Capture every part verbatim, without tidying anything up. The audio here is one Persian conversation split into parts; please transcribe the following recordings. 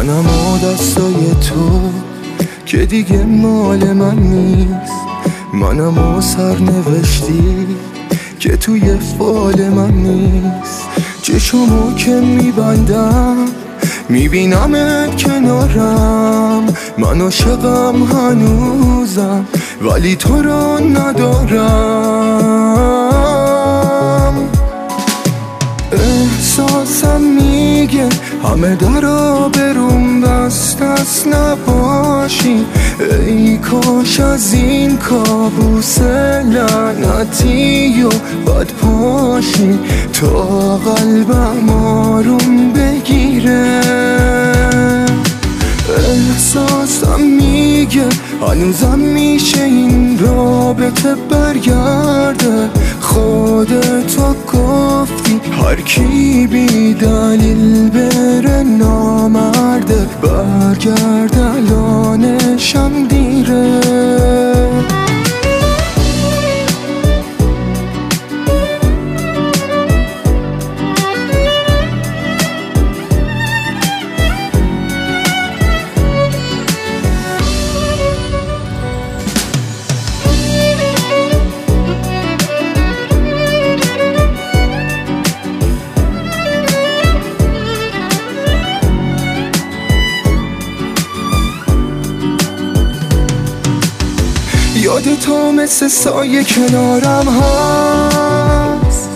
منم و دستای تو که دیگه مال من نیست. منم و سرنوشتی که توی فال من نیست. چشمو که میبندم میبینمت کنارم، من عاشقم هنوزم ولی تو رو ندارم. احساسم میگه همه درا بروم بست است نباشی. ای کاش از این کابوس لعنتی و بد پاشی تا قلبم آروم بگیره. احساسم میگه هنوزم میشه این رابطه برگرده. خودتو گفتی هر کی بی دلیل بره نامرده، برگرد الانشم دیره. یاد تو مثل سایه کنارم هست،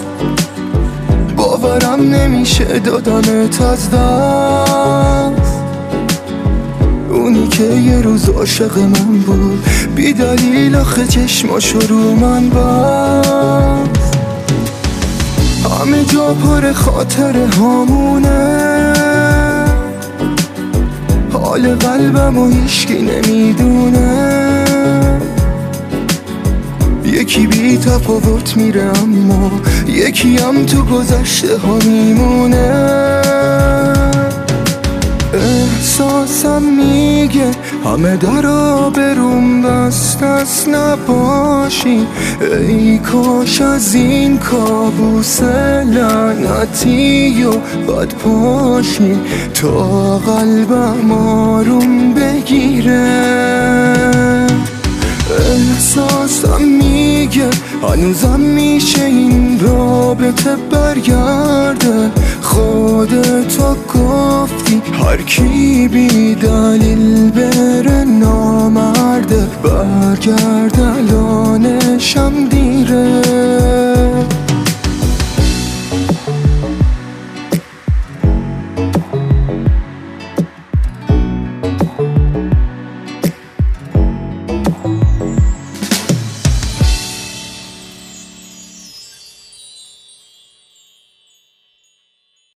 باورم نمیشه دادمت از دست. اونی که یه روز عاشق من بود بی دلیل آخه چشماشو رو من بست. همه جا پر خاطر هامونه، حال قلبم و هیشکی نمیدونه. یکی بی تفاوت میره اما یکی هم تو گذشته ها میمونه. احساسم میگه همه درا بروم بست است نباشی. ای کاش از این کابوس لعنتی و بد پاشی تا قلبم آروم بگیره. احساسم میگه هنوزم میشه این رابطه برگرده. خودتو گفتی هر کی بی دلیل بره نامرده، برگرد الانشم دیره.